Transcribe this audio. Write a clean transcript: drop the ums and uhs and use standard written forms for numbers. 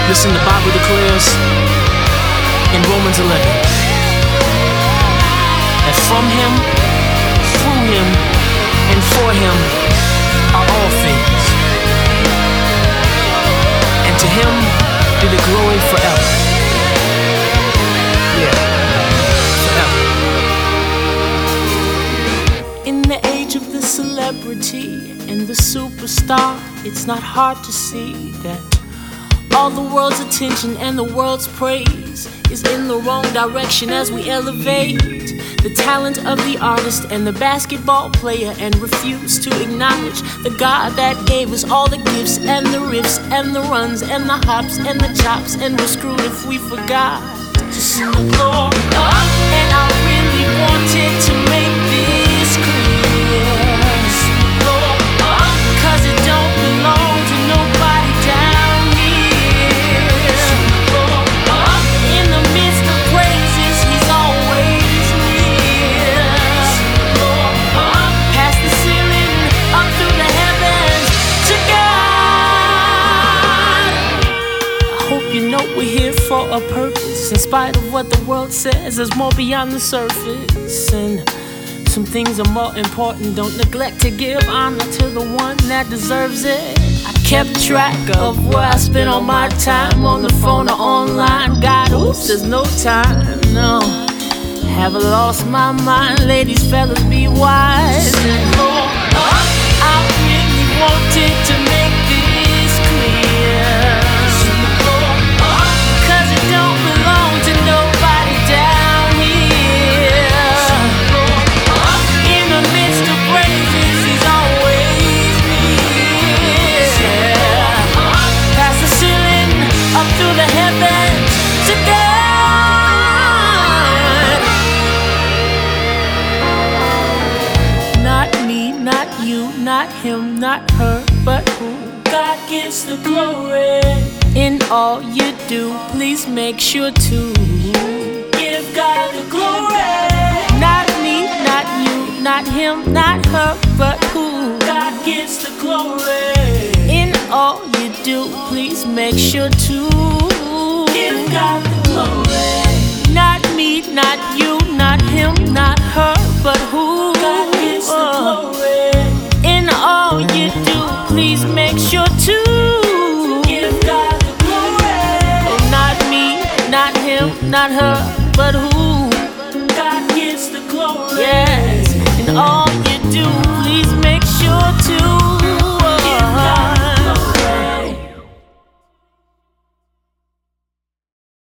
Listen, the Bible declares in Romans 11 that from Him, through Him, and for Him are all things, and to Him be the glory forever. Yeah, forever. In the age of the celebrity and the superstar, it's not hard to see that all the world's attention and the world's praise is in the wrong direction as we elevate the talent of the artist and the basketball player and refuse to acknowledge the God that gave us all the gifts and the riffs and the runs and the hops and the chops, and we're screwed if we forgot to sing the Lord up. And I really wanted to make this clear, Lord up, 'cause it don't belong to nobody down here. Lord up, in the midst of praises, He's always near. Lord up, past the ceiling, up through the heavens to God. I hope you know we're here for a purpose. In spite of what the world says, there's more beyond the surface, and some things are more important. Don't neglect to give honor to the one that deserves it. I kept track of where I spent all my time, on the phone or online. God, oops, there's no time, no. Have I lost my mind? Ladies, fellas, be wise. Lord, I really wanted to make this clear, 'cause it don't belong to nobody down here. In the midst of praises, He's always near. Past the ceiling, up through the heavens to God. Not me, not you, not him, not her, but who? God gets the glory. In all you do, please make sure to give God the glory. Not me, not you, not him, not her, but who? God gets the glory. In all you do, please make sure to give God the glory. Not me, not you, not him, not her, but who? God gets the glory. In all you do, please make sure to give God the glory. Not me, not him, not her, but who?